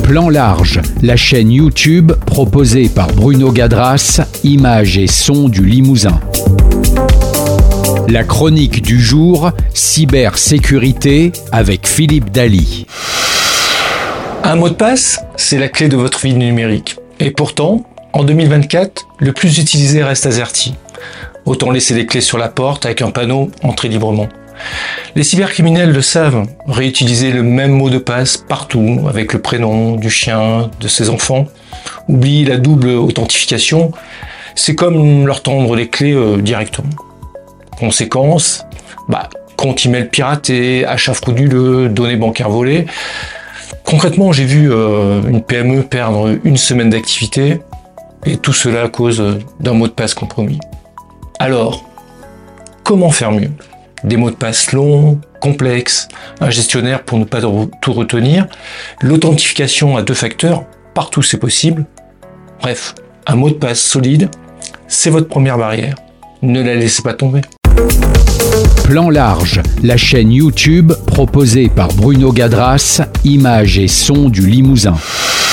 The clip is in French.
Plan large, la chaîne YouTube proposée par Bruno Gadras, images et sons du Limousin. La chronique du jour, cybersécurité avec Philippe Daly. Un mot de passe, c'est la clé de votre vie numérique. Et pourtant, en 2024, le plus utilisé reste AZERTY. Autant laisser les clés sur la porte avec un panneau « Entrez librement ». Les cybercriminels le savent, réutiliser le même mot de passe partout, avec le prénom du chien, de ses enfants. Oublier la double authentification, c'est comme leur tendre les clés directement. Conséquence, compte email piraté, achat frauduleux, données bancaires volées. Concrètement, j'ai vu une PME perdre une semaine d'activité, et tout cela à cause d'un mot de passe compromis. Alors, comment faire mieux ? Des mots de passe longs, complexes, un gestionnaire pour ne pas tout retenir, l'authentification à 2 facteurs, partout c'est possible. Bref, un mot de passe solide, c'est votre première barrière. Ne la laissez pas tomber. Plan large, la chaîne YouTube proposée par Bruno Gadras, images et sons du Limousin.